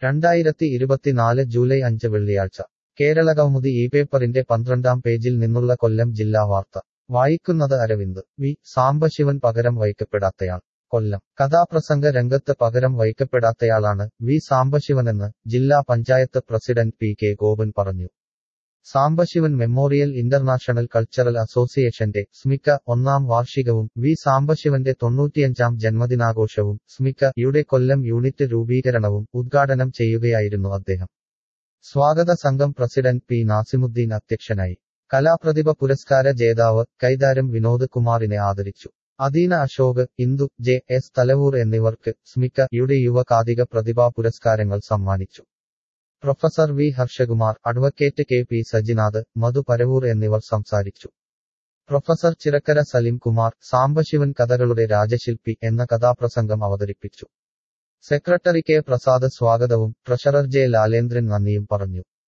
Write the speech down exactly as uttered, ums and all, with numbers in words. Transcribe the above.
രണ്ടായിരത്തി ഇരുപത്തിനാല് ജൂലൈ അഞ്ച് വെള്ളിയാഴ്ച കേരളകൗമുദി ഈ പേപ്പറിന്റെ പന്ത്രണ്ടാം പേജിൽ നിന്നുള്ള കൊല്ലം ജില്ലാ വാർത്ത വായിക്കുന്നത് അരവിന്ദ്. വി സാംബശിവൻ പകരം വയ്ക്കപ്പെടാത്തയാൾ. കൊല്ലം. കഥാപ്രസംഗ രംഗത്ത് പകരം വയ്ക്കപ്പെടാത്തയാളാണ് വി സാംബശിവനെന്ന് ജില്ലാ panchayat president P K Gopan പറഞ്ഞു. സാംബശിവൻ മെമ്മോറിയൽ ഇന്റർനാഷണൽ കൾച്ചറൽ അസോസിയേഷന്റെ സ്മിക്ക ഒന്നാം വാർഷികവും വി സാംബശിവന്റെ തൊണ്ണൂറ്റിയഞ്ചാം ജന്മദിനാഘോഷവും സ്മിക്ക യുടെ കൊല്ലം യൂണിറ്റ് രൂപീകരണവും ഉദ്ഘാടനം ചെയ്യുകയായിരുന്നു അദ്ദേഹം. സ്വാഗത സംഘം പ്രസിഡന്റ് പി നാസിമുദ്ദീൻ അധ്യക്ഷനായി. കലാപ്രതിഭ പുരസ്കാര ജേതാവ് കൈതാരം വിനോദ് കുമാറിനെ ആദരിച്ചു. അദീന അശോക്, ഇന്ദു, ജെ എസ് തലവൂർ എന്നിവർക്ക് സ്മിക്ക യുടെ യുവ കാതിക പ്രതിഭാ പുരസ്കാരങ്ങൾ സമ്മാനിച്ചു. Professor V Harshakumar, advocate K P Sajinath, Madhu Paravoor എന്നിവർ സംസാരിച്ചു. പ്രൊഫസർ ചിറക്കര സലിം കുമാർ സാംബശിവൻ കഥകളുടെ രാജശില്പി എന്ന കഥാപ്രസംഗം അവതരിപ്പിച്ചു. സെക്രട്ടറി കെ പ്രസാദ് സ്വാഗതവും ട്രഷറർ ജെ ലാലേന്ദ്രൻ നന്ദിയും പറഞ്ഞു.